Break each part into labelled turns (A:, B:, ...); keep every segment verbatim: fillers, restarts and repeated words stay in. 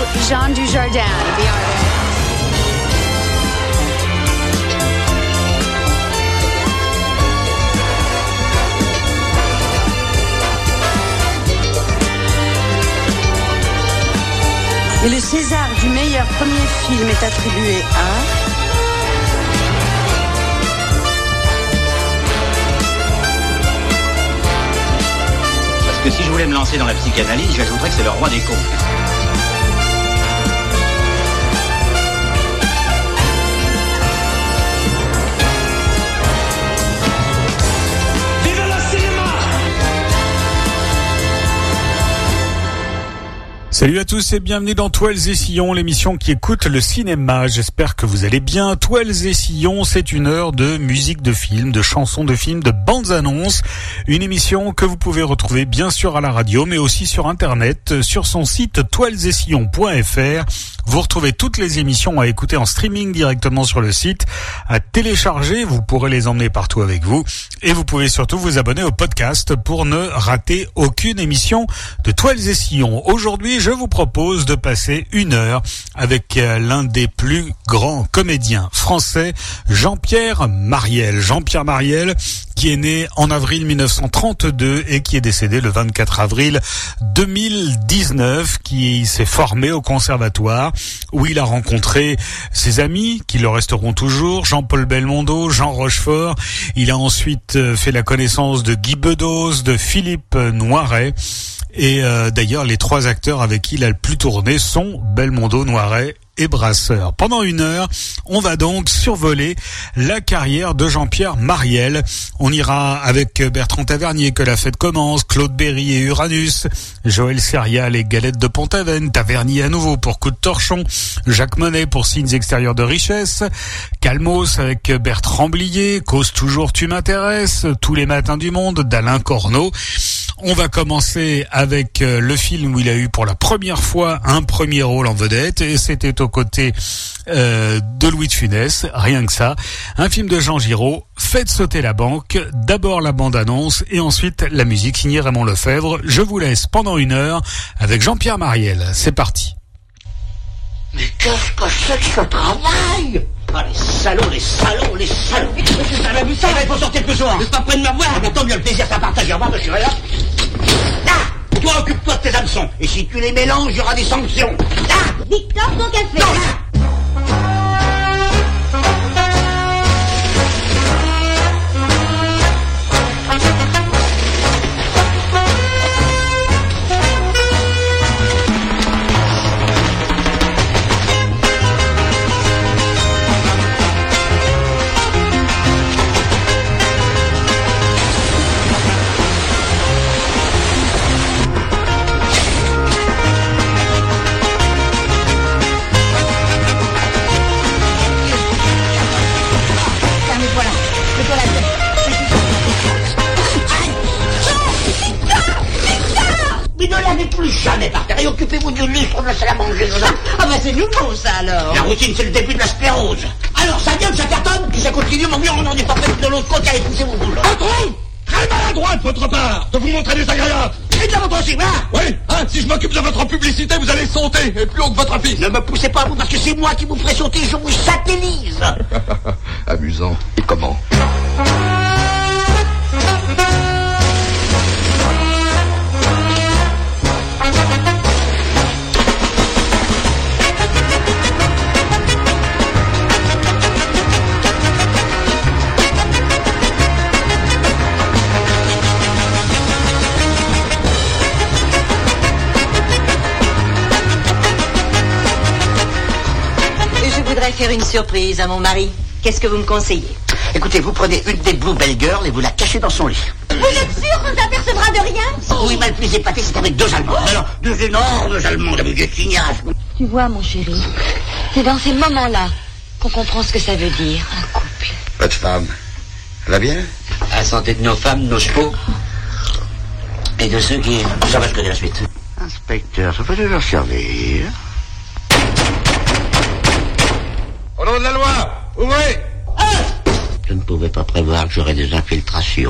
A: Jean Dujardin, the artist. Et le César du meilleur premier film est attribué à...
B: Parce que si je voulais me lancer dans la psychanalyse, j'ajouterais que c'est le roi des cons.
C: Salut à tous et bienvenue dans Toiles et Sillons, l'émission qui écoute le cinéma. J'espère que vous allez bien. Toiles et Sillons, c'est une heure de musique de film, de chansons de films, de bandes annonces. Une émission que vous pouvez retrouver bien sûr à la radio, mais aussi sur Internet, sur son site toiles et sillons point f r. Vous retrouvez toutes les émissions à écouter en streaming directement sur le site, à télécharger. Vous pourrez les emmener partout avec vous. Et vous pouvez surtout vous abonner au podcast pour ne rater aucune émission de Toiles et Sillons. Aujourd'hui, je vous propose de passer une heure avec l'un des plus grands comédiens français, Jean-Pierre Mariel. Jean-Pierre Mariel, qui est né en avril mille neuf cent trente-deux et qui est décédé le vingt-quatre avril deux mille dix-neuf, qui s'est formé au conservatoire, où il a rencontré ses amis, qui le resteront toujours, Jean-Paul Belmondo, Jean Rochefort. Il a ensuite fait la connaissance de Guy Bedos, de Philippe Noiret. Et euh, d'ailleurs, les trois acteurs avec qui il a le plus tourné sont Belmondo, Noiret et Brasseur. Pendant une heure, on va donc survoler la carrière de Jean-Pierre Mariel. On ira avec Bertrand Tavernier, Que la fête commence, Claude Berry et Uranus, Joël Cérial et Galette de Pont-Aven, Tavernier à nouveau pour Coup de torchon, Jacques Monet pour Signes extérieurs de richesse, Calmos avec Bertrand Blier, Cause toujours tu m'intéresses, Tous les matins du monde d'Alain Corneau. On va commencer avec le film où il a eu pour la première fois un premier rôle en vedette, et c'était aux côtés euh, de Louis de Funès, rien que ça. Un film de Jean Giraud, Faites sauter la banque, d'abord la bande-annonce et ensuite la musique signée Raymond Lefebvre. Je vous laisse pendant une heure avec Jean-Pierre Mariel. C'est parti.
D: Mais qu'est-ce que c'est que ce travail? Ah, les salauds, les salauds, les salauds. Qu'est-ce que ça va vu ça? Il faut sortir plus souvent. C'est pas près de me revoir. Mais tant mieux, le plaisir, ça partage. Au revoir, monsieur. Là. Ah, toi, occupe-toi de tes hameçons. Et si tu les mélanges, il y aura des sanctions. Ah,
E: Victor, ton café.
D: Non, là. Plus jamais par terre et occupez-vous du lustre de la salle à manger.
E: Ah bah c'est nouveau ça alors.
D: La routine c'est le début de la sclérose. Alors ça vient, ça cartonne, puis ça continue, mon vieux, on n'en est pas près de l'autre côté, allez poussez vos boules.
F: Patron, très maladroit de votre part de vous montrer désagréable.
D: Et de la vôtre aussi, hein?
F: Oui, hein, si je m'occupe de votre publicité, vous allez sauter, et plus haut que votre fils.
D: Ne me poussez pas à vous, parce que c'est moi qui vous ferai sauter, je vous satellise.
F: Amusant. Et comment?
E: Faire une surprise à mon mari. Qu'est-ce que vous me conseillez?
D: Écoutez, vous prenez une des Bluebell Girls et vous la cachez dans son lit.
E: Vous êtes sûr qu'on s'apercevra de rien?
D: Oh, oui, mais le plus épaté, c'est avec deux Allemands. Oh. Alors, deux énormes Allemands avec des signages.
E: Tu vois, mon chéri, c'est dans ces moments-là qu'on comprend ce que ça veut dire, un couple.
F: Votre femme, elle va bien?
D: À la santé de nos femmes, nos chevaux. Et de ceux qui... Ça va, je connais la suite.
F: Inspecteur, ça peut toujours servir. Au nom de la loi, ouvrez!
D: Ah, je ne pouvais pas prévoir que j'aurais des infiltrations.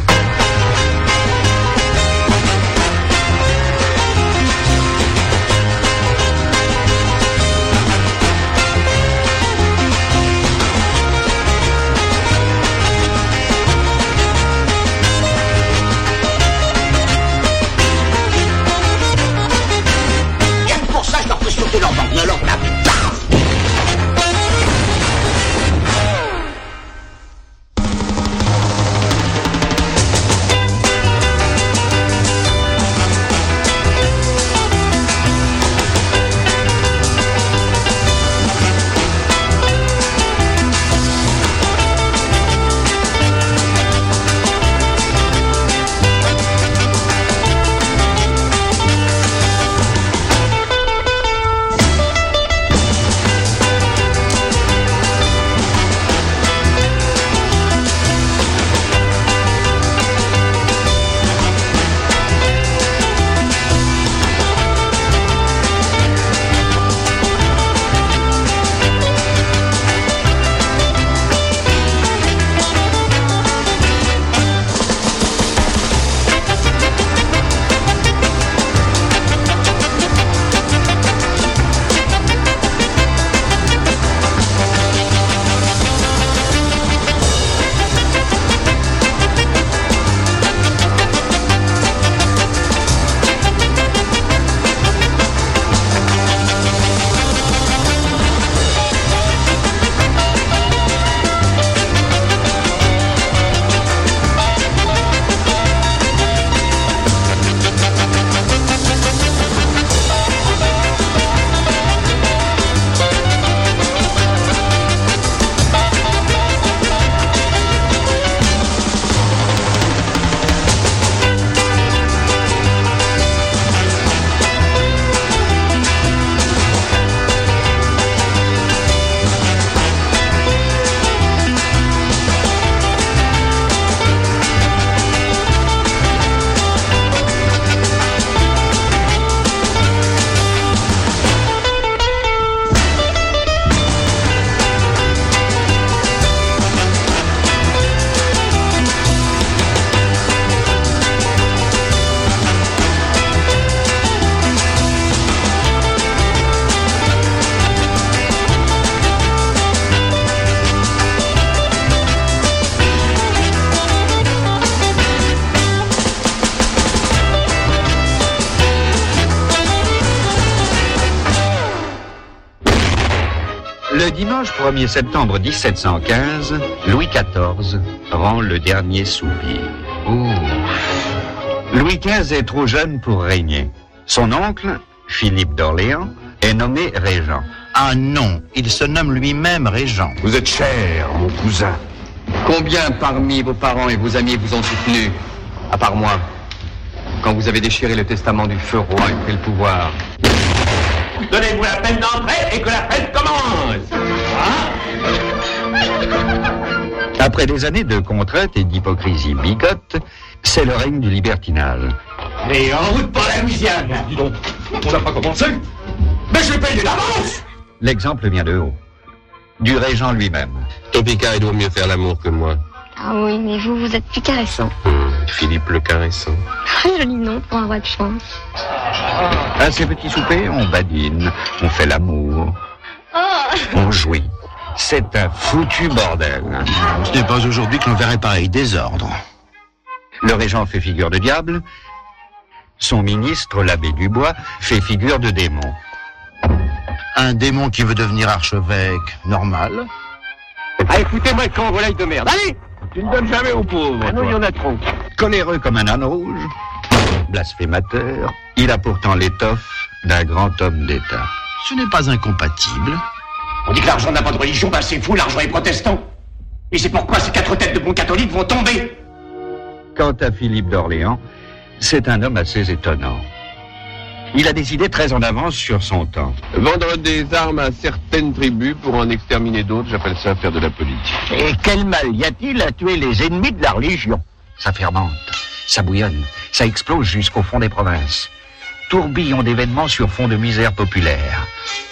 B: dimanche premier septembre dix-sept cent quinze, Louis quatorze rend le dernier soupir. Ouh. Louis quinze est trop jeune pour régner. Son oncle, Philippe d'Orléans, est nommé régent.
G: Ah non, il se nomme lui-même régent.
F: Vous êtes cher, mon cousin.
H: Combien parmi vos parents et vos amis vous ont soutenu, à part moi, quand vous avez déchiré le testament du feu roi et pris le pouvoir?
D: Donnez-vous la peine d'entrer et que la fête commence. Hein?
B: Après des années de contrainte et d'hypocrisie bigote, c'est le règne du libertinage.
D: Et en route pour la Louisiane.
F: Dis donc, on n'a pas commencé.
D: Mais je paye de l'avance.
B: L'exemple vient de haut. Du régent lui-même.
I: Topeka, il doit mieux faire l'amour que moi.
E: Ah oui, mais vous, vous êtes plus caressant.
I: Hum, Philippe le caressant.
E: Très joli nom pour un roi de France.
B: À ces petits soupers, on badine, on fait l'amour,
E: Oh.
B: on jouit. C'est un foutu bordel.
G: Ce n'est pas aujourd'hui que l'on verrait pareil désordre.
B: Le régent fait figure de diable. Son ministre, l'abbé Dubois, fait figure de démon.
G: Un démon qui veut devenir archevêque, normal.
H: Ah, écoutez-moi, quand volaille de merde. Allez!
F: Tu ne donnes jamais aux pauvres.
H: Ah non, il y en a trop.
B: Coléreux comme un âne rouge, blasphémateur, il a pourtant l'étoffe d'un grand homme d'État.
G: Ce n'est pas incompatible.
D: On dit que l'argent n'a pas de religion, bah c'est fou, l'argent est protestant. Et c'est pourquoi ces quatre têtes de bons catholiques vont tomber.
B: Quant à Philippe d'Orléans, c'est un homme assez étonnant. Il a des idées très en avance sur son temps.
I: Vendre des armes à certaines tribus pour en exterminer d'autres, j'appelle ça faire de la politique.
B: Et quel mal y a-t-il à tuer les ennemis de la religion? Ça fermente, ça bouillonne, ça explose jusqu'au fond des provinces. Tourbillon d'événements sur fond de misère populaire.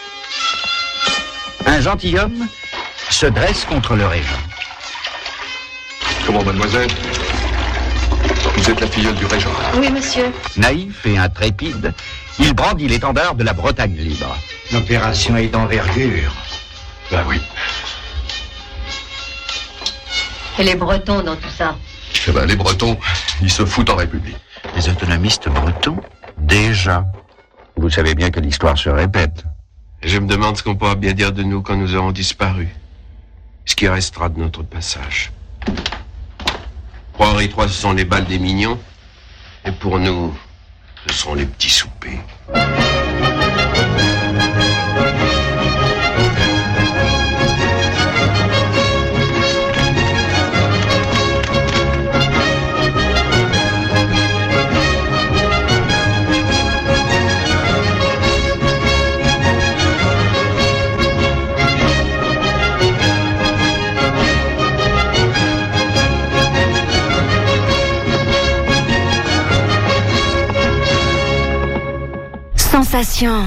B: Un gentilhomme se dresse contre le régent.
F: Comment, mademoiselle? Vous êtes la filleule du régent.
E: Oui, monsieur.
B: Naïf et intrépide, il brandit l'étendard de la Bretagne libre.
G: L'opération est d'envergure.
F: Ben oui.
E: Et les Bretons dans tout ça?
F: Eh ben, les Bretons, ils se foutent en République.
G: Les autonomistes bretons, déjà.
B: Vous savez bien que l'histoire se répète.
I: Je me demande ce qu'on pourra bien dire de nous quand nous aurons disparu. Ce qui restera de notre passage. Pour Henri trois, ce sont les balles des mignons. Et pour nous, ce sont les petits soupers.
E: Sensation.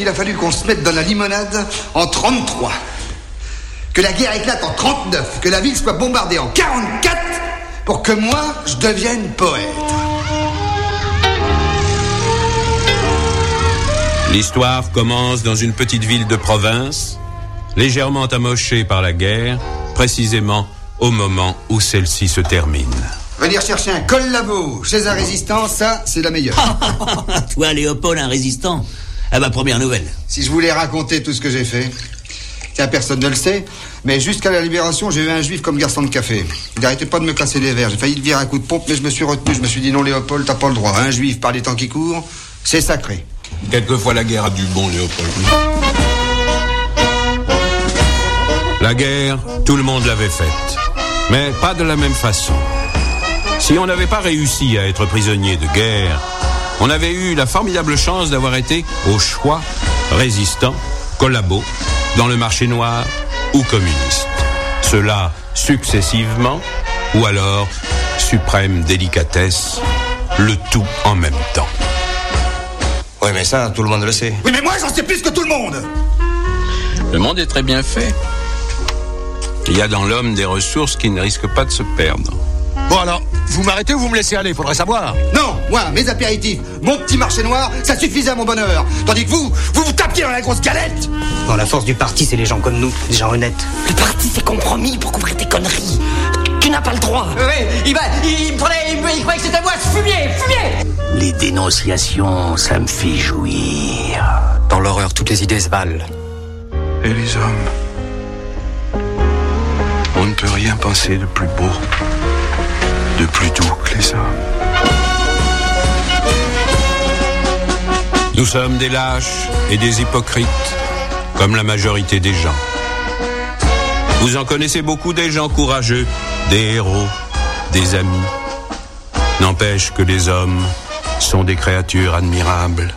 J: qu'il a fallu qu'on se mette dans la limonade en trente-trois. Que la guerre éclate en trente-neuf. Que la ville soit bombardée en quarante-quatre pour que moi, je devienne poète.
K: L'histoire commence dans une petite ville de province, légèrement amochée par la guerre, précisément au moment où celle-ci se termine.
J: Venir chercher un collabo chez un résistant, ça, c'est la meilleure.
D: Toi, Léopold, un résistant? Ah bah, première nouvelle.
J: Si je voulais raconter tout ce que j'ai fait... Tiens, personne ne le sait, mais jusqu'à la Libération, j'ai eu un juif comme garçon de café. Il n'arrêtait pas de me casser les verres. J'ai failli le virer à coup de pompe, mais je me suis retenu. Je me suis dit, non, Léopold, t'as pas le droit. Un juif, par les temps qui courent, c'est sacré.
K: Quelquefois, la guerre a du bon, Léopold. La guerre, tout le monde l'avait faite, mais pas de la même façon. Si on n'avait pas réussi à être prisonnier de guerre, on avait eu la formidable chance d'avoir été, au choix, résistant, collabo, dans le marché noir ou communiste. Cela successivement, ou alors, suprême délicatesse, le tout en même temps.
L: Oui, mais ça, tout le monde le sait.
J: Oui, mais moi, j'en sais plus que tout le monde.
K: Le monde est très bien fait. Il y a dans l'homme des ressources qui ne risquent pas de se perdre.
L: Bon alors, vous m'arrêtez ou vous me laissez aller? Faudrait savoir.
J: Non, moi, mes apéritifs, mon petit marché noir, ça suffisait à mon bonheur. Tandis que vous, vous vous tapiez dans la grosse galette.
M: Bon, la force du parti, c'est les gens comme nous, des gens honnêtes.
N: Le parti s'est compromis pour couvrir tes conneries. Tu n'as pas le droit.
D: Oui, il va, il, il prenait, il, il croyait que c'était moi, fumier, fumier.
N: Les dénonciations, ça me fait jouir.
M: Dans l'horreur, toutes les idées se valent.
I: Et les hommes? On ne peut rien penser de plus beau, de plus doux que les hommes.
K: Nous sommes des lâches et des hypocrites, comme la majorité des gens. Vous en connaissez beaucoup des gens courageux, des héros, des amis. N'empêche que les hommes sont des créatures admirables.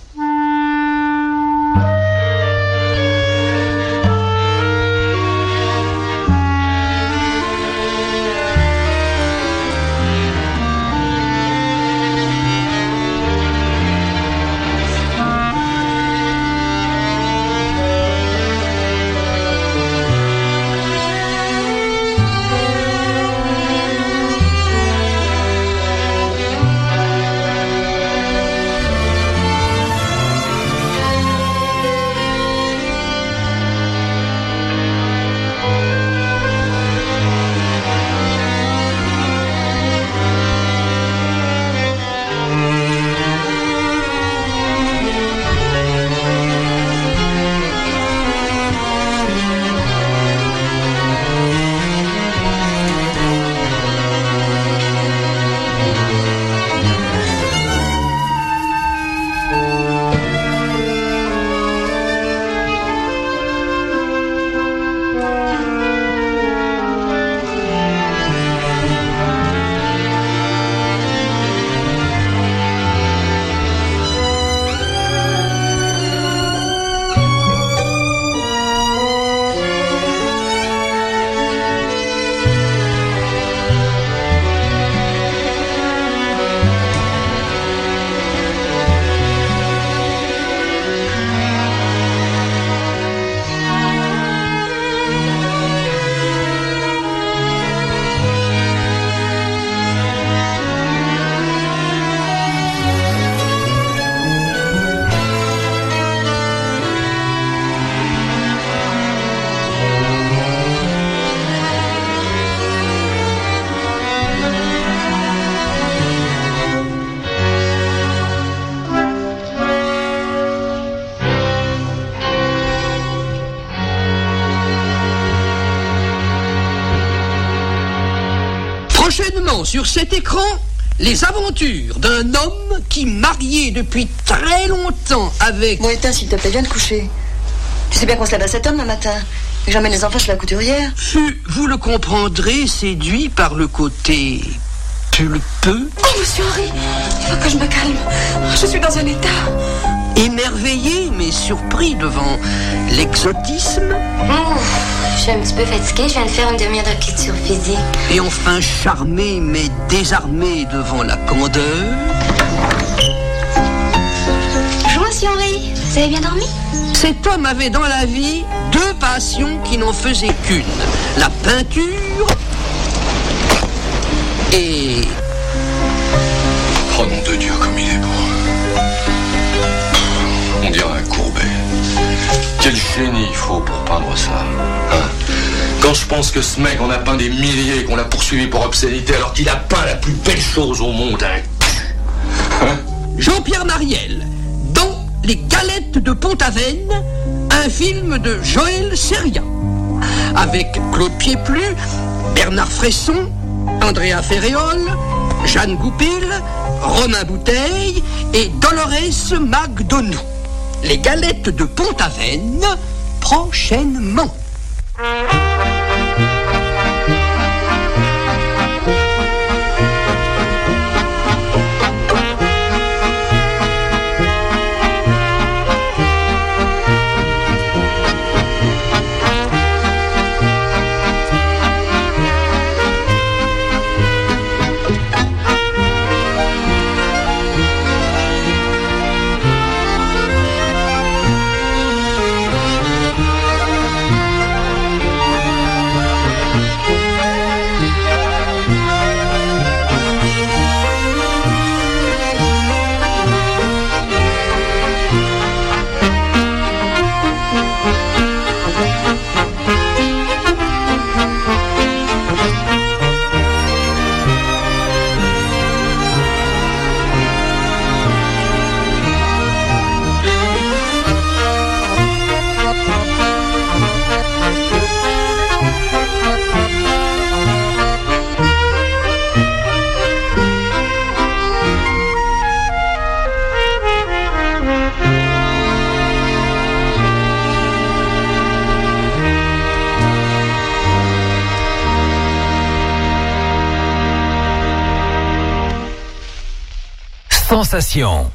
O: Prochainement sur cet écran, les aventures d'un homme qui, marié depuis très longtemps avec...
E: Bon, éteins, s'il te plaît, viens te coucher. Tu sais bien qu'on se lève à sept heures le matin. Et j'emmène les enfants chez la couturière.
O: Fut, vous le comprendrez, séduit par le côté pulpeux.
N: Oh, monsieur Henri, il faut que je me calme. Je suis dans un état.
O: Émerveillé, mais surpris devant l'exotisme.
E: Oh, je suis un petit peu fatiguée, je viens de faire une demi-heure de culture physique.
O: Et enfin charmé, mais désarmé devant la candeur.
E: Bonjour, monsieur Henri. Vous avez bien dormi?
O: Cet homme avait dans la vie deux passions qui n'en faisaient qu'une. La peinture et...
F: Oh nom de Dieu, comme il est beau. On dirait un Courbet. Quel génie il faut pour peindre ça, hein? Quand je pense que ce mec en a peint des milliers, qu'on l'a poursuivi pour obscénité, alors qu'il a peint la plus belle chose au monde, hein? Hein?
O: Jean-Pierre Mariel, dans Les Galettes de Pont-Aven, un film de Joël Seria, avec Claude Pieplu, Bernard Fresson, Andrea Ferréol, Jeanne Goupil, Romain Bouteille et Dolores McDonough. Les Galettes de Pont-Aven, prochainement.
P: Sensation.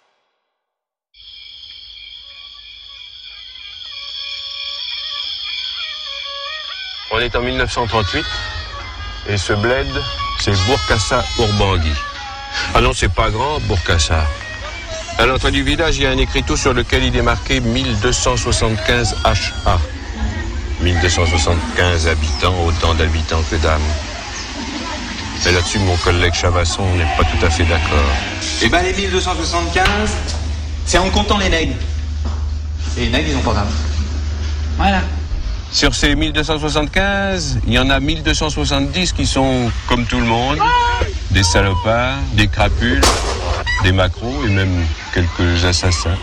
I: On est en mille neuf cent trente-huit et ce bled, c'est Bourkassa-Ourbangui. Ah non, c'est pas grand, Bourkassa. À l'entrée du village, il y a un écriteau sur lequel il est marqué mille deux cent soixante-quinze H A. mille deux cent soixante-quinze habitants, autant d'habitants que d'âmes. Et là-dessus, mon collègue Chavasson n'est pas tout à fait d'accord.
Q: Eh ben, les mille deux cent soixante-quinze, c'est en comptant les nègres. Et les nègres, ils ont pas d'âme. Voilà.
I: Sur ces mille deux cent soixante-quinze, il y en a mille deux cent soixante-dix qui sont, comme tout le monde, des salopards, des crapules, des macros et même quelques assassins.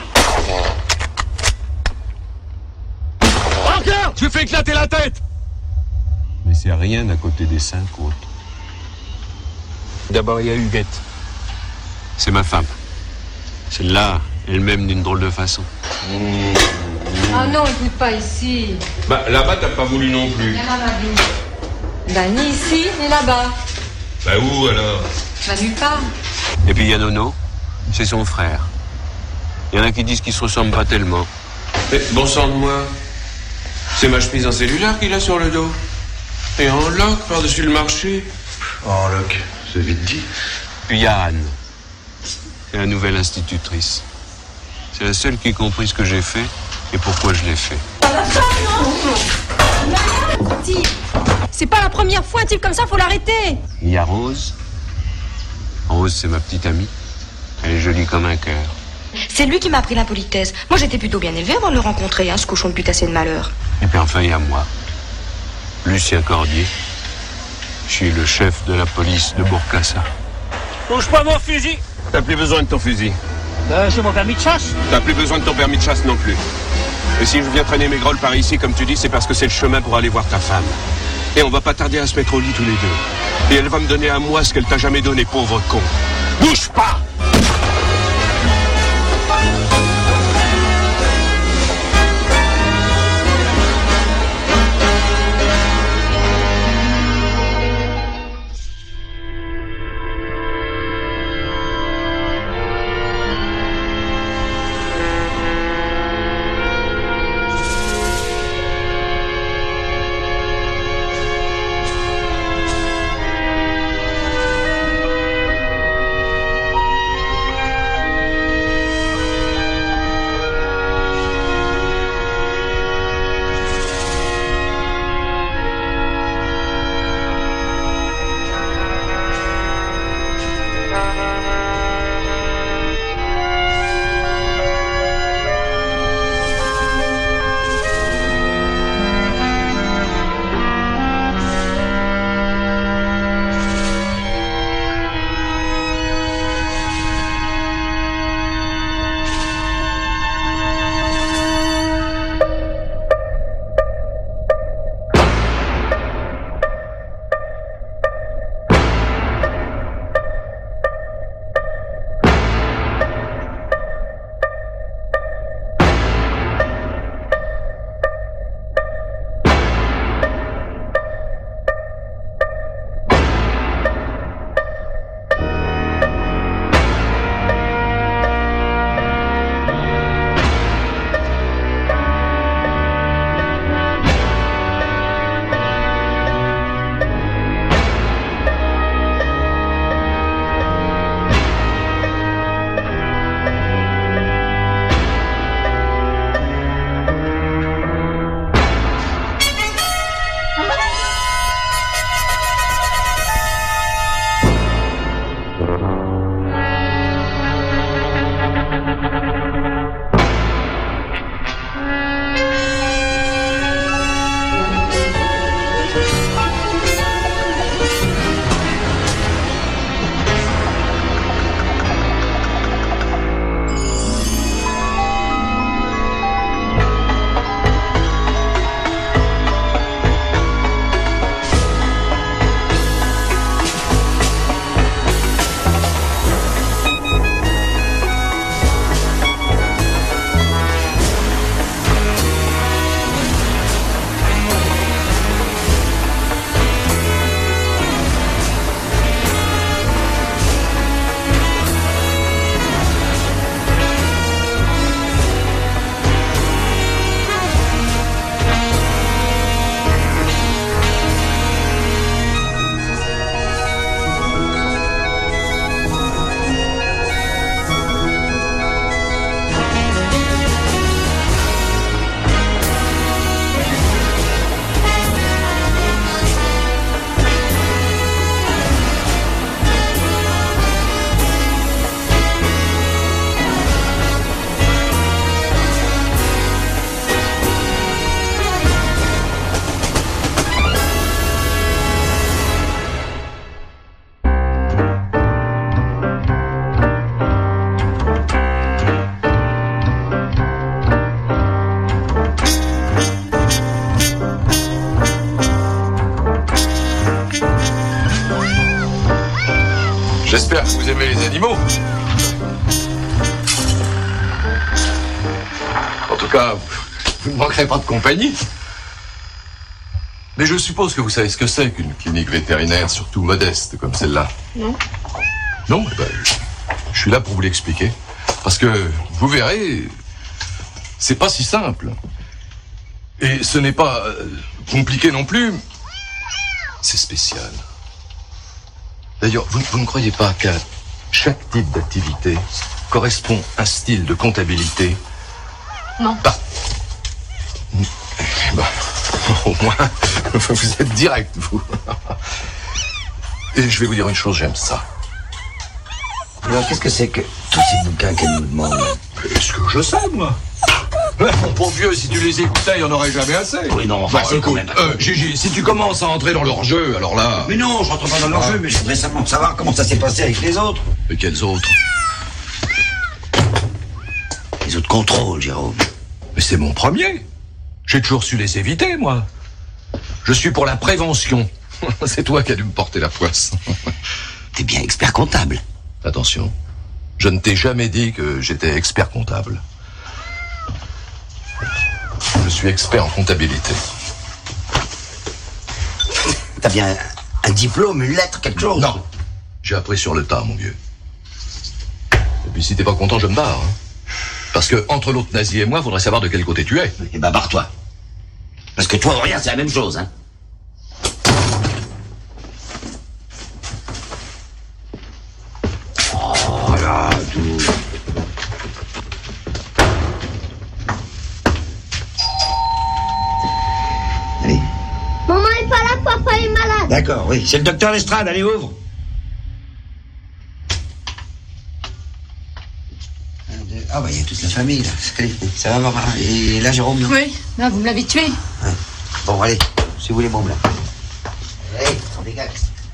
L: Parker, tu fais éclater la tête!
I: Mais c'est rien à côté des cinq autres. D'abord, il y a Huguette. C'est ma femme. Celle-là, elle m'aime d'une drôle de façon. Mmh.
R: Ah non, écoute pas ici.
I: Bah, là-bas, t'as pas voulu non plus.
R: Bah, ni ici, ni là-bas.
I: Bah, où alors?
R: Bah, nulle part.
I: Et puis, il y a Nono. C'est son frère. Il y en a qui disent qu'ils se ressemblent pas tellement. Mais bon sang de moi, c'est ma chemise en cellulaire qu'il a sur le dos. Et en loc, par-dessus le marché.
F: En loc, c'est vite dit.
I: Puis il y a Anne. C'est la nouvelle institutrice. C'est la seule qui a compris ce que j'ai fait et pourquoi je l'ai fait.
R: C'est pas la première fois, un type comme ça, faut l'arrêter.
I: Il y a Rose. Rose, c'est ma petite amie. Elle est jolie comme un cœur.
E: C'est lui qui m'a appris l'impolitesse. Moi, j'étais plutôt bien élevée avant de le rencontrer, hein, ce cochon de putassier de malheur.
I: Et puis enfin, il y a moi. Lucien Cordier. Je suis le chef de la police de Bourkassa.
L: Touche pas mon fusil!
I: T'as plus besoin de ton fusil.
L: Euh, c'est mon permis de chasse.
I: T'as plus besoin de ton permis de chasse non plus. Et si je viens traîner mes grolles par ici, comme tu dis, c'est parce que c'est le chemin pour aller voir ta femme. Et on va pas tarder à se mettre au lit tous les deux. Et elle va me donner à moi ce qu'elle t'a jamais donné, pauvre con. Bouge pas!
F: J'espère que vous aimez les animaux. En tout cas, vous ne manquerez pas de compagnie. Mais je suppose que vous savez ce que c'est qu'une clinique vétérinaire, surtout modeste comme celle-là.
R: Non.
F: Non, eh ben, je suis là pour vous l'expliquer. Parce que, vous verrez, c'est pas si simple. Et ce n'est pas euh, compliqué non plus. C'est spécial. D'ailleurs, vous, vous ne croyez pas qu'à chaque type d'activité correspond un style de comptabilité?
R: Non.
F: Bah, bah, au moins, vous êtes direct, vous. Et je vais vous dire une chose, j'aime ça.
N: Alors, qu'est-ce que c'est que tous ces bouquins qu'elle nous demande?
F: Est-ce que je sais, moi? Ouais, mon pauvre vieux, si tu les écoutais, il n'y en aurait jamais assez.
N: Oui, non, enfin,
F: bon,
N: c'est
F: écoute,
N: quand même...
F: euh, Gigi, si tu commences à entrer dans leur jeu, alors là...
N: Mais non, je rentre pas dans leur
F: ah.
N: jeu, mais je voudrais simplement savoir comment ça s'est passé avec les autres.
F: Mais quels autres?
N: Les autres contrôles, Jérôme.
F: Mais c'est mon premier. J'ai toujours su les éviter, moi. Je suis pour la prévention. C'est toi qui as dû me porter la poisse.
N: T'es bien expert comptable.
F: Attention, je ne t'ai jamais dit que j'étais expert comptable. Je suis expert en comptabilité.
N: T'as bien un diplôme, une lettre, quelque chose?
F: Non, j'ai appris sur le tas, mon vieux. Et puis si t'es pas content, je me barre. Hein. Parce que entre l'autre nazi et moi, faudrait savoir de quel côté tu es.
N: Eh ben, barre-toi. Parce que toi ou rien, c'est la même chose, hein. Oh là, tout... Allez.
S: Maman est pas là, papa est malade.
N: D'accord, oui. C'est le docteur Lestrade, allez, ouvre. Ah bah il y a toute la famille là. Allez, ça va maman. Et là Jérôme non?
R: Oui, là vous me l'avez tué.
N: Ouais. Bon allez, si vous voulez mon blanc. Allez, on dégage.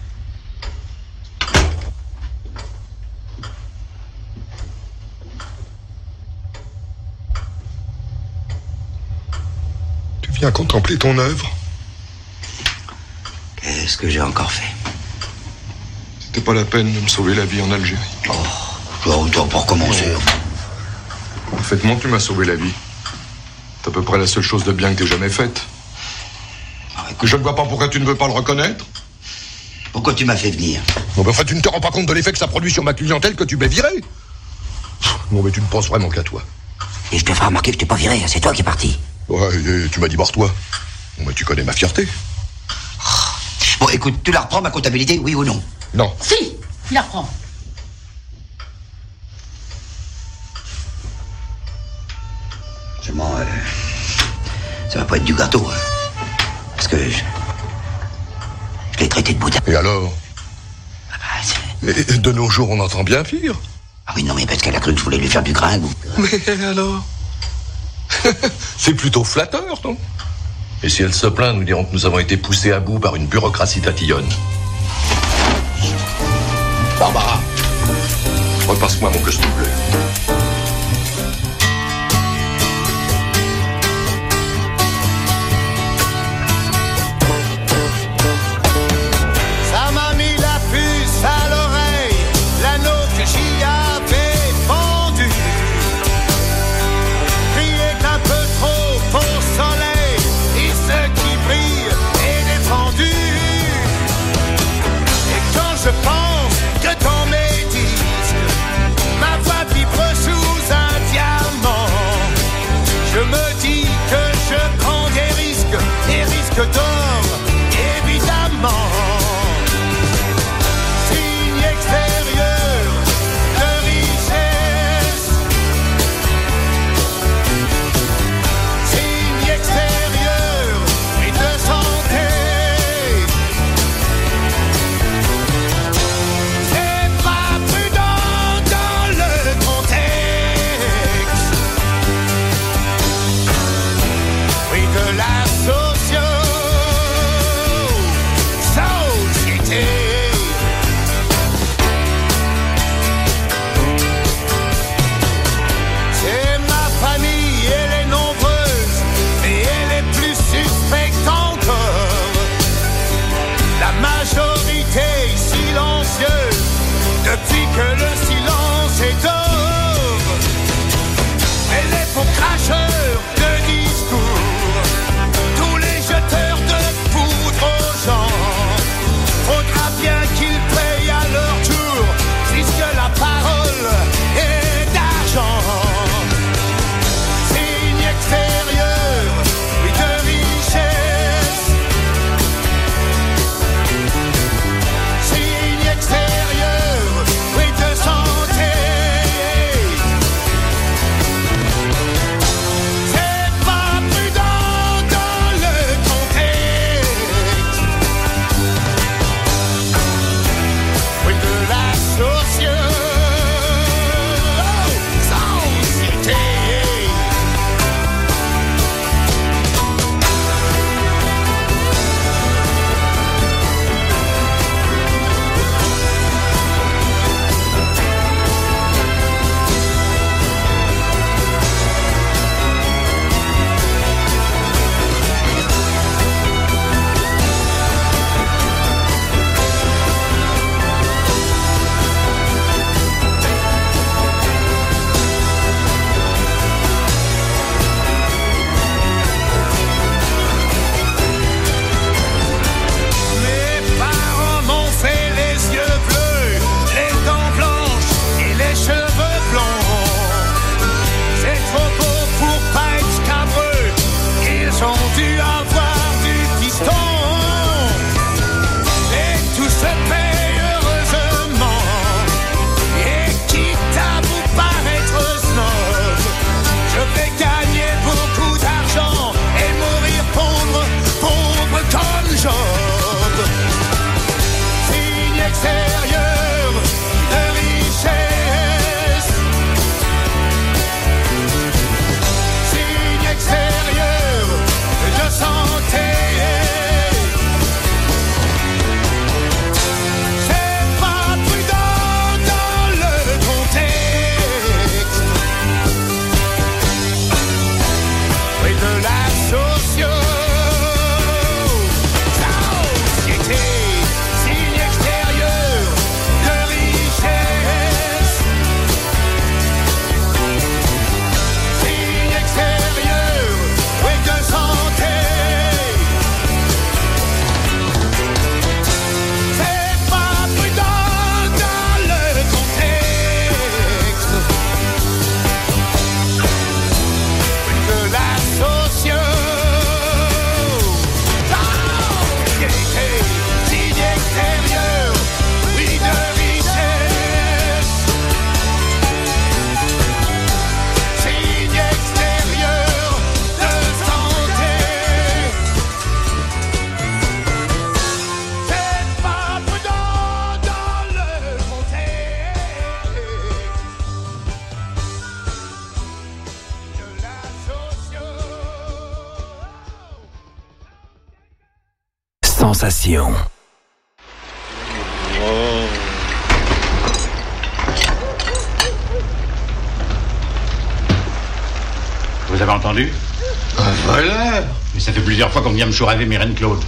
F: Tu viens contempler ton œuvre?
N: Qu'est-ce que j'ai encore fait?
F: C'était pas la peine de me sauver la vie en Algérie.
N: Oh, toi autant pour commencer.
F: Parfaitement, tu m'as sauvé la vie. C'est à peu près la seule chose de bien que t'aies jamais faite.
N: Ah, écoute,
F: je ne vois pas pourquoi tu ne veux pas le reconnaître.
N: Pourquoi tu m'as fait venir?
F: Non, mais enfin, tu ne te rends pas compte de l'effet que ça produit sur ma clientèle que tu m'aies viré. Non, mais tu ne penses vraiment qu'à toi.
N: Et je te ferai remarquer que je t'ai pas viré, c'est toi qui es parti.
F: Ouais, et tu m'as dit barre-toi. Bon, mais tu connais ma fierté.
N: Bon, écoute, tu la reprends, ma comptabilité, oui ou non?
F: Non.
R: Si, il la reprend.
N: Seulement, euh, ça va pas être du gâteau, hein. Parce que je, je l'ai traité de boudin.
F: Et alors?
N: Ah bah,
F: et, et de nos jours, on entend bien pire.
N: Ah oui, non, mais parce qu'elle a cru que je voulais lui faire du gringue.
F: Mais alors? C'est plutôt flatteur, non? Et si elle se plaint, nous dirons que nous avons été poussés à bout par une bureaucratie tatillonne. Barbara, repasse-moi mon costume bleu.
T: Ça m'a mis la puce à l'oreille, l'anneau que j'y avais pendu. Brillait un peu trop au soleil, et ce qui brille est défendu. Et quand je pense que dans mes disques, ma voix vibre sous un diamant, je me dis que je prends des risques, des risques d'or, évidemment. Signe extérieur de richesse, signe extérieur et de santé. C'est pas prudent dans le contexte, oui, de la sociologie.
P: Sensation.
U: Vous avez entendu?
N: Un voleur!
U: Mais ça fait plusieurs fois qu'on vient me chouraver mes reines Claude.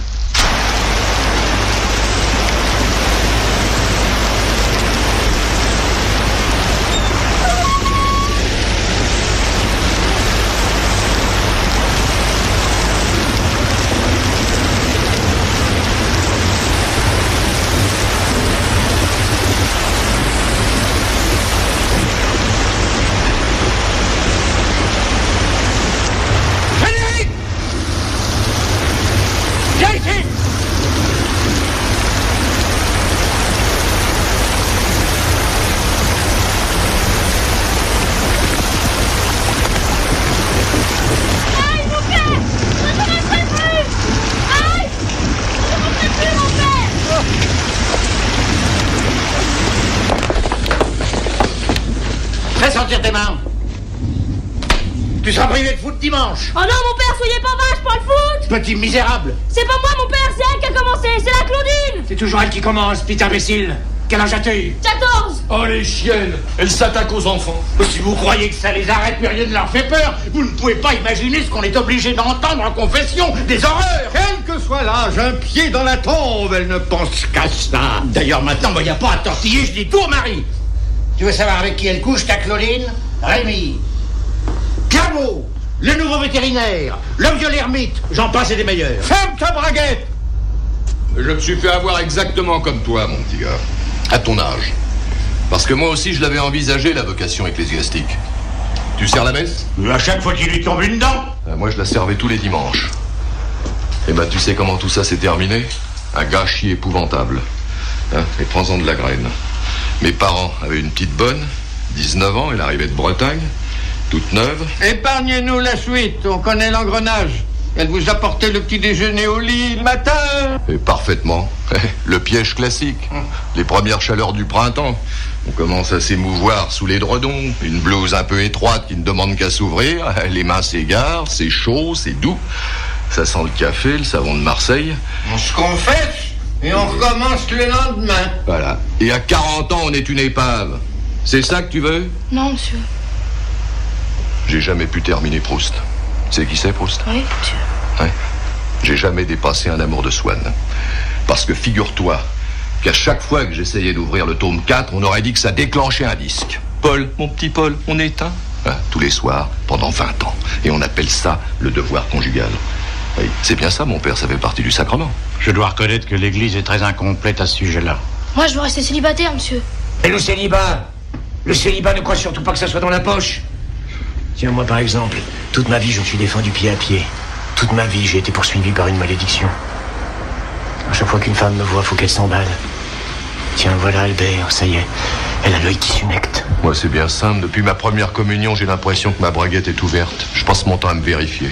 D: Tes mains. Tu seras privé de foot dimanche.
R: Oh non, mon père, soyez pas vache pour le foot.
D: Petit misérable.
R: C'est pas moi, mon père, c'est elle qui a commencé, c'est la Claudine.
D: C'est toujours elle qui commence, petit imbécile. Quel âge as-tu?
R: quatorze.
F: Oh les chiennes, elles s'attaquent aux enfants.
D: Si vous croyez que ça les arrête, mais rien ne leur fait peur, vous ne pouvez pas imaginer ce qu'on est obligé d'entendre en confession, des horreurs.
N: Quel que soit l'âge, un pied dans la tombe, elle ne pense qu'à ça.
D: D'ailleurs, maintenant, il n'y a pas à tortiller, je dis tout au mari. Tu veux savoir avec qui elle couche, ta Claudine? Rémi, Clermont, le nouveau vétérinaire, le vieux l'ermite, j'en passe et des meilleurs.
N: Ferme ta braguette!
F: Je me suis fait avoir exactement comme toi, mon petit gars. À ton âge. Parce que moi aussi, je l'avais envisagé, la vocation ecclésiastique. Tu sers la messe?
D: À chaque fois qu'il lui tombe une dent.
F: Euh, moi, je la servais tous les dimanches. Et bah, tu sais comment tout ça s'est terminé? Un gâchis épouvantable. Hein? Et prends-en de la graine. Mes parents avaient une petite bonne, dix-neuf ans, elle arrivait de Bretagne, toute neuve.
N: Épargnez-nous la suite, on connaît l'engrenage. Elle vous apportait le petit déjeuner au lit le matin.
F: Et parfaitement. Le piège classique. Les premières chaleurs du printemps. On commence à s'émouvoir sous l'édredon. Une blouse un peu étroite qui ne demande qu'à s'ouvrir. Les mains s'égarent, c'est chaud, c'est doux. Ça sent le café, le savon de Marseille.
N: On se confesse et on recommence le lendemain.
F: Voilà. Et à quarante ans, on est une épave. C'est ça que tu veux?
R: Non, monsieur.
F: J'ai jamais pu terminer Proust. C'est qui c'est, Proust?
R: Oui, monsieur.
F: Ouais. J'ai jamais dépassé un amour de Swann. Parce que figure-toi qu'à chaque fois que j'essayais d'ouvrir le tome quatre, on aurait dit que ça déclenchait un disque. Paul, mon petit Paul, on éteint. Hein, tous les soirs, pendant vingt ans. Et on appelle ça le devoir conjugal. Oui, c'est bien ça, mon père, ça fait partie du sacrement.
U: Je dois reconnaître que l'église est très incomplète à ce sujet-là.
R: Moi, je veux rester célibataire, monsieur.
D: Et le célibat? Le célibat ne croit surtout pas que ça soit dans la poche.
V: Tiens, moi, par exemple, toute ma vie, je me suis défendu pied à pied. Toute ma vie, j'ai été poursuivi par une malédiction. À chaque fois qu'une femme me voit, faut qu'elle s'emballe. Tiens, voilà Albert, ça y est. Elle a l'œil qui s'humecte.
F: Moi, c'est bien simple. Depuis ma première communion, j'ai l'impression que ma braguette est ouverte. Je passe mon temps à me vérifier.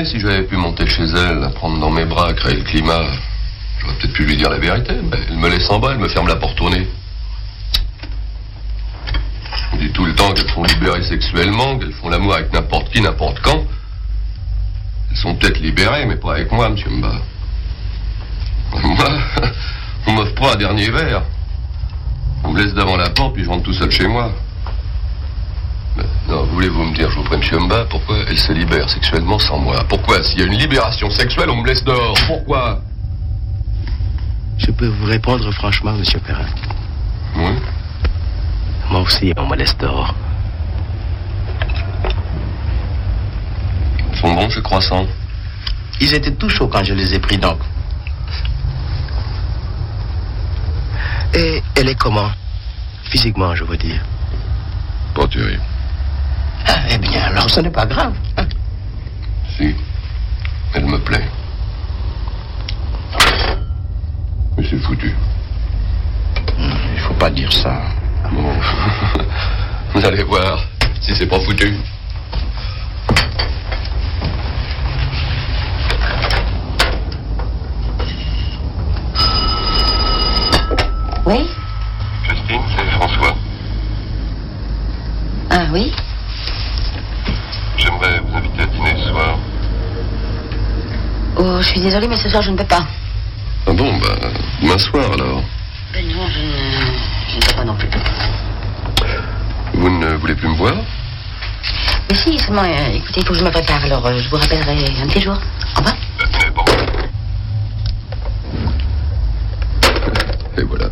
F: si j'avais pu monter chez elle, la prendre dans mes bras, créer le climat, j'aurais peut-être pu lui dire la vérité, mais elle me laisse en bas, elle me ferme la porte au nez. On dit tout le temps qu'elles font libérer sexuellement, qu'elles font l'amour avec n'importe qui, n'importe quand. Elles sont peut-être libérées, mais pas avec moi, monsieur Mba. Moi, on m'offre pas un dernier verre. On me laisse devant la porte, puis je rentre tout seul chez moi. Mais, non, voulez-vous me dire, je vous prie, monsieur Mba, pourquoi elle se libère sexuellement sans moi? Pourquoi, s'il y a une libération sexuelle, on me laisse dehors? Pourquoi?
V: Je peux vous répondre franchement, monsieur Perrin.
F: Oui.
V: Moi aussi, on me laisse dehors.
F: Ils sont bons, ces croissants?
V: Ils étaient tout chauds quand je les ai pris, donc. Et elle est comment? Physiquement, je veux dire.
F: Pas terrible.
V: Ah, eh bien, alors ce n'est pas grave. Hein?
F: Si. Elle me plaît. Mais c'est foutu.
V: Il faut pas dire ça.
F: Bon. Vous allez voir si c'est pas foutu.
E: Oui?
F: Justine, c'est François.
E: Ah oui?
F: J'aimerais vous inviter à dîner ce soir.
E: Oh, je suis désolée, mais ce soir je ne peux pas.
F: Ah bon, bah, demain soir alors.
E: Ben non, je ne, je ne peux pas non plus.
F: Vous ne voulez plus me voir?
E: Mais si, seulement, euh, écoutez, il faut que je me prépare, alors euh, je vous rappellerai un petit jour. Au revoir.
F: Mais bon. Et voilà.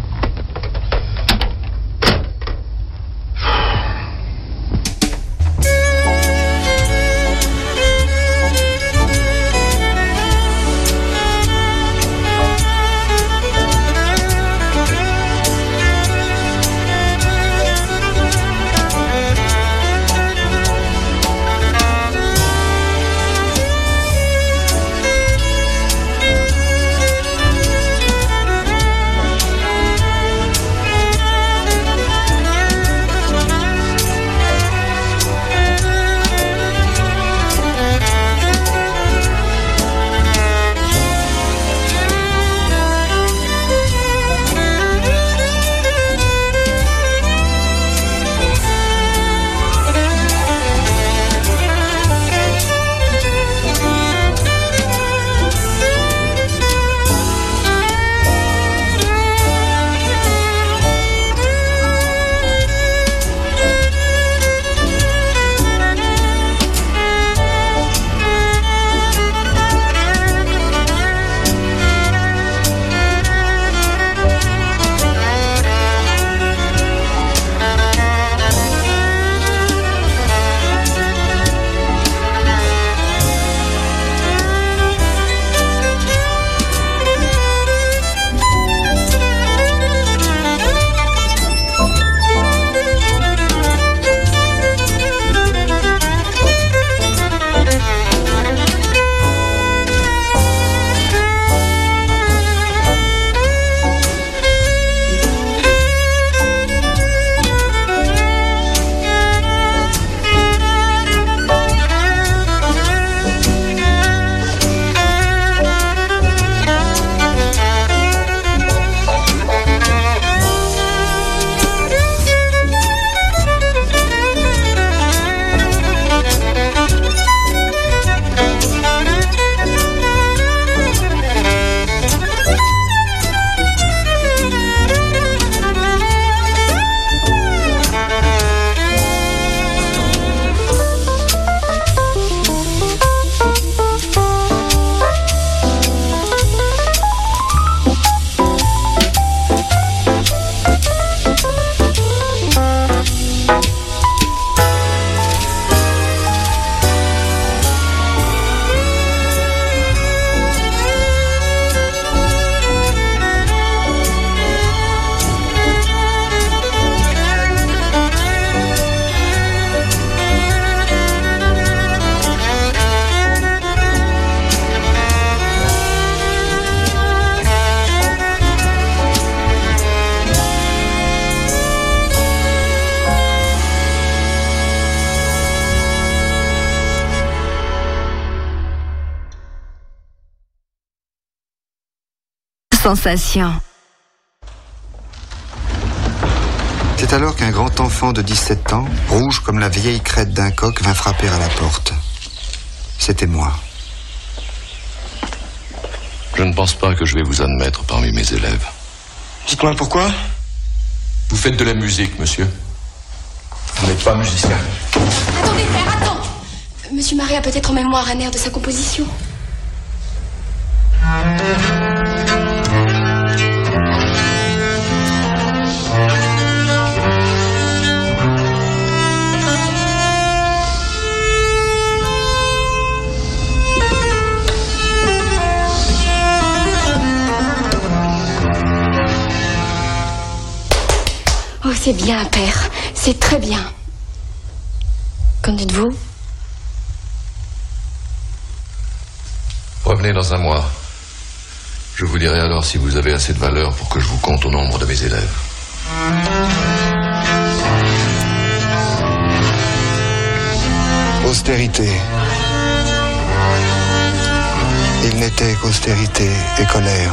A: Sensation.
J: C'est alors qu'un grand enfant de dix-sept ans, rouge comme la vieille crête d'un coq, vint frapper à la porte. C'était moi.
F: Je ne pense pas que je vais vous admettre parmi mes élèves.
C: Dites-moi pourquoi?
F: Vous faites de la musique, monsieur. Vous n'êtes pas musicien.
R: Attendez, père, attends. Monsieur Marais a peut-être en mémoire un air de sa composition. Oh, c'est bien, père. C'est très bien. Qu'en dites-vous?
F: Revenez dans un mois. Je vous dirai alors si vous avez assez de valeur pour que je vous compte au nombre de mes élèves.
J: Austérité. Il n'était qu'austérité et colère.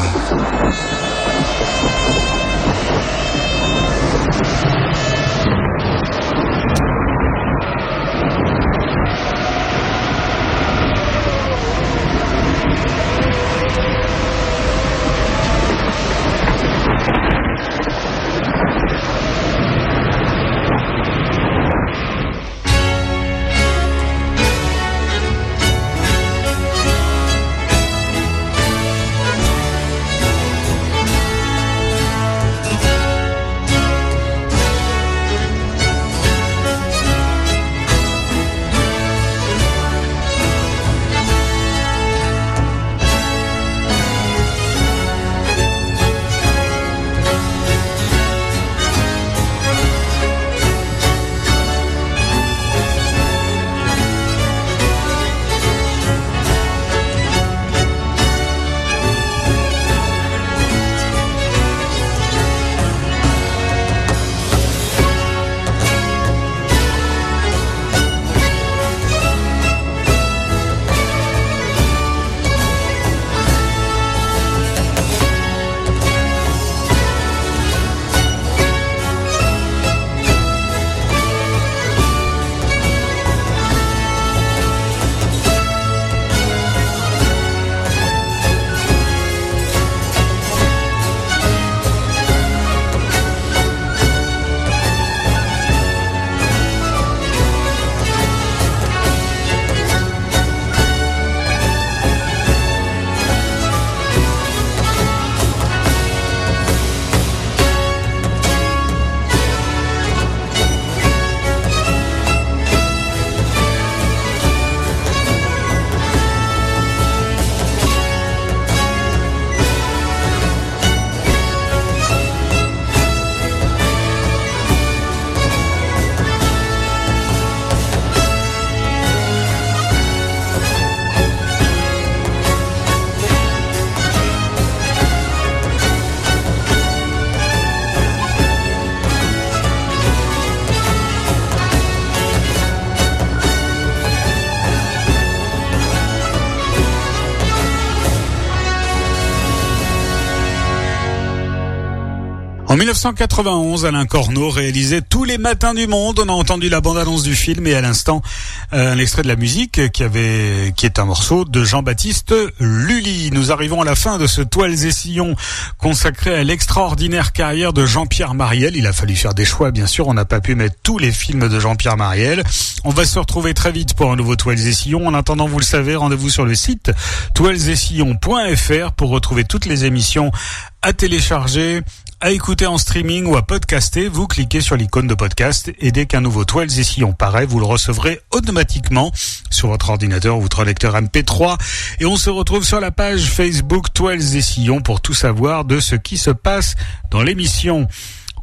W: En mille neuf cent quatre-vingt-onze, Alain Corneau réalisait Tous les matins du monde. On a entendu la bande-annonce du film et à l'instant euh, un extrait de la musique qui avait, qui est un morceau de Jean-Baptiste Lully. Nous arrivons à la fin de ce Toiles et Sillons consacré à l'extraordinaire carrière de Jean-Pierre Mariel. Il a fallu faire des choix, bien sûr. On n'a pas pu mettre tous les films de Jean-Pierre Mariel. On va se retrouver très vite pour un nouveau Toiles et Sillons. En attendant, vous le savez, rendez-vous sur le site toiles et sillons point f r pour retrouver toutes les émissions à télécharger, à écouter en streaming ou à podcaster. Vous cliquez sur l'icône de podcast et dès qu'un nouveau Toiles et Sillons paraît, vous le recevrez automatiquement sur votre ordinateur ou votre lecteur M P trois. Et on se retrouve sur la page Facebook Toiles et Sillons pour tout savoir de ce qui se passe dans l'émission.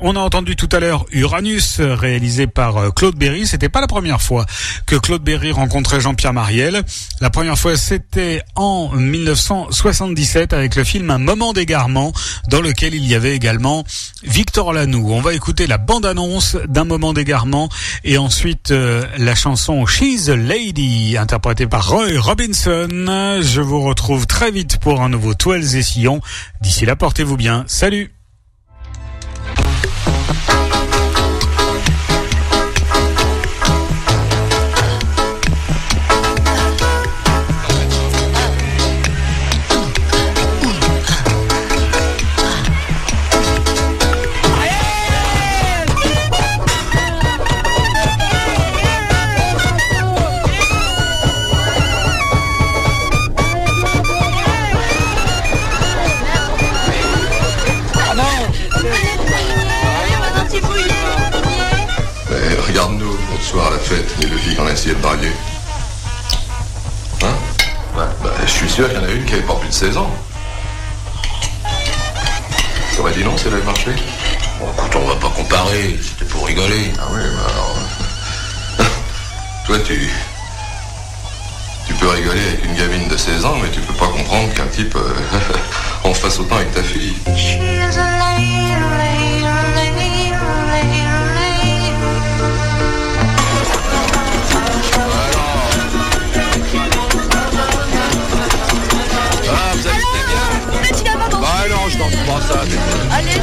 W: On a entendu tout à l'heure Uranus, réalisé par Claude Berry. C'était pas la première fois que Claude Berry rencontrait Jean-Pierre Mariel. La première fois, c'était en mille neuf cent soixante-dix-sept avec le film Un moment d'égarement, dans lequel il y avait également Victor Lanoux. On va écouter la bande-annonce d'Un moment d'égarement et ensuite euh, la chanson She's a Lady, interprétée par Roy Robinson. Je vous retrouve très vite pour un nouveau Toiles et Sillons. D'ici là, portez-vous bien. Salut!
F: À la fête, et le filles qu'on a essayé de draguer. Hein? Ouais. Bah, je suis sûr qu'il y en a une qui avait pas plus de seize ans. T'aurais dit non si elle avait marché? Bon, écoute, on va pas comparer, c'était pour rigoler. Ah oui, bah alors... Toi, tu... Tu peux rigoler avec une gamine de seize ans, mais tu peux pas comprendre qu'un type euh, en fasse autant avec ta fille.
I: Ah non, je danse pas ça.
T: Allez.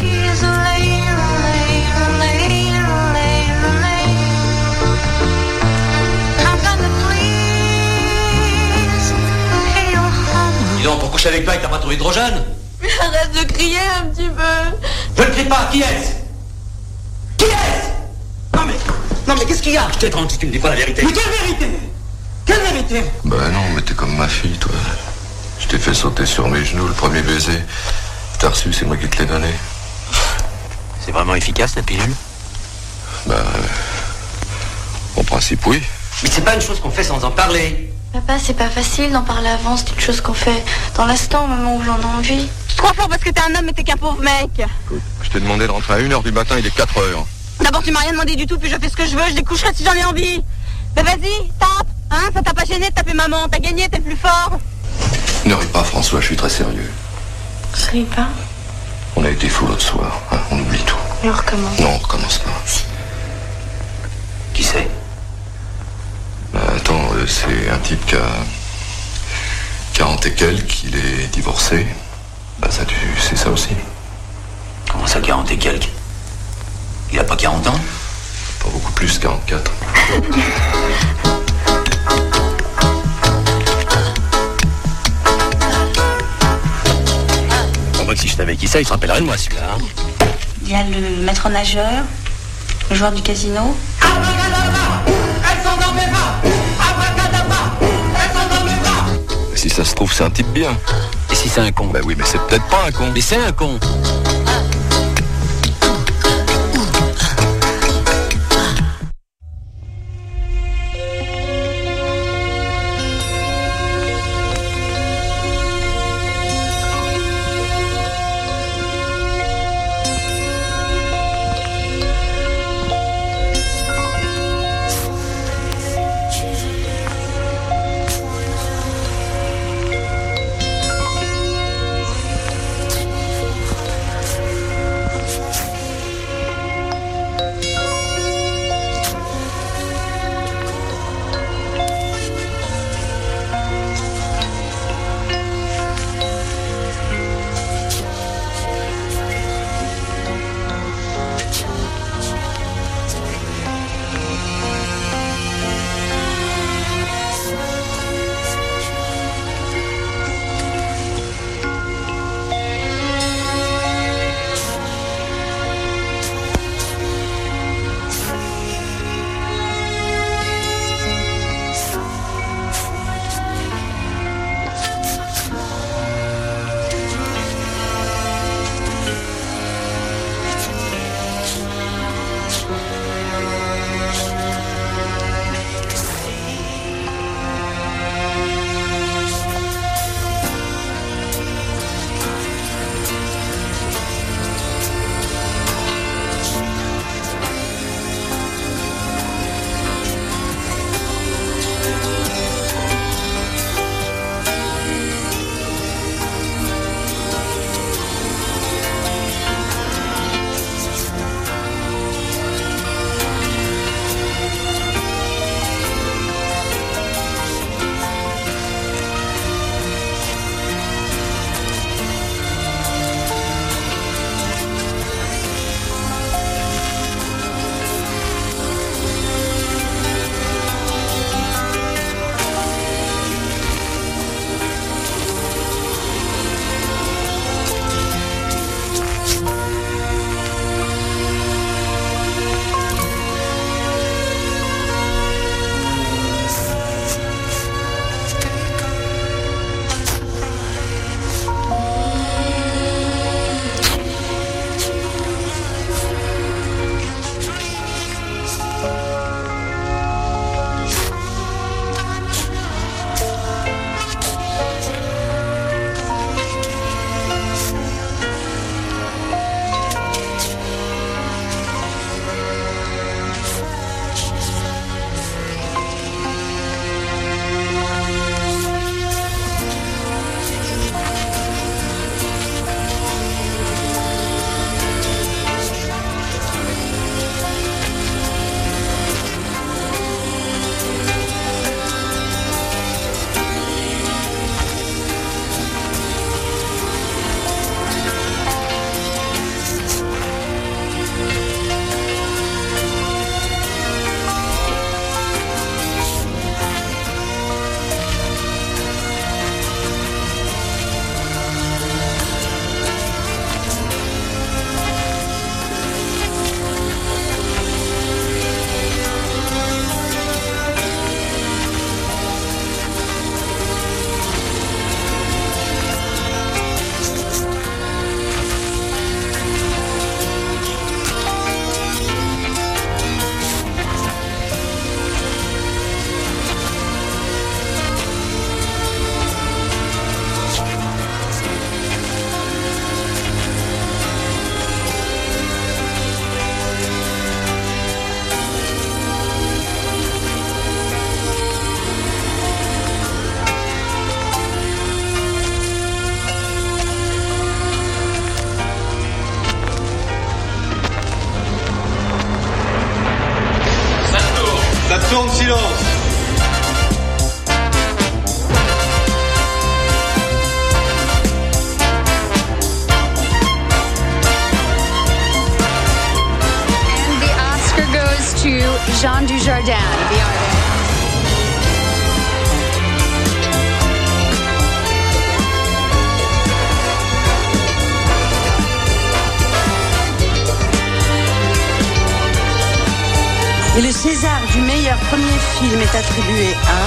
D: Dis donc, pour coucher avec toi, t'as pas trouvé d'hydrogène?
T: Arrête de crier un petit peu.
D: Je ne crie pas, qui est-ce? Qui est-ce? Non mais, non mais qu'est-ce qu'il y a? Je t'ai tranquille, tu me dis pas la vérité. Mais quelle vérité? Quelle vérité?
F: Bah non, mais t'es comme ma fille, toi. Je t'ai fait sauter sur mes genoux le premier baiser. T'as reçu, c'est moi qui te l'ai donné.
D: C'est vraiment efficace, la pilule?
F: Bah... Euh, en principe, oui.
D: Mais c'est pas une chose qu'on fait sans en parler.
R: Papa, c'est pas facile d'en parler avant, c'est une chose qu'on fait dans l'instant, au moment où j'en ai envie.
A: Trois fois parce que t'es un homme et t'es qu'un pauvre mec.
F: Écoute, je t'ai demandé de rentrer à une heure du matin, il est quatre heures.
A: D'abord, tu m'as rien demandé du tout, puis je fais ce que je veux, je découcherai si j'en ai envie. Mais vas-y, tape, hein, ça t'a pas gêné de taper maman, t'as gagné, t'es plus fort.
F: Ne ris pas, François, je suis très sérieux.
R: Je ris pas.
F: On a été fous l'autre soir, hein, on oublie tout.
R: Et on recommence.
F: Non, on recommence pas.
R: Si.
D: Qui c'est?
F: Bah, attends, euh, c'est un type qui a quarante et quelques, il est divorcé. Bah ça, tu sais ça aussi.
D: Comment ça, quarante et quelques? Il a pas quarante ans?
F: Pas beaucoup plus, quarante-quatre.
D: Si je savais qui ça, il se rappellerait de moi, celui-là. Hein.
A: Il y a le maître nageur, le joueur du casino.
F: Si ça se trouve, c'est un type bien.
D: Et si c'est un con?
F: Bah oui, mais c'est peut-être pas un con.
D: Mais c'est un con.
C: Question de silence.
B: And the Oscar goes to Jean Dujardin, the artist.
G: Et le César du meilleur premier film est attribué à...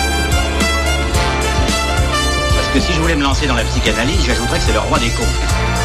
U: Parce que si je voulais me lancer dans la psychanalyse, j'ajouterais que c'est le roi des cons.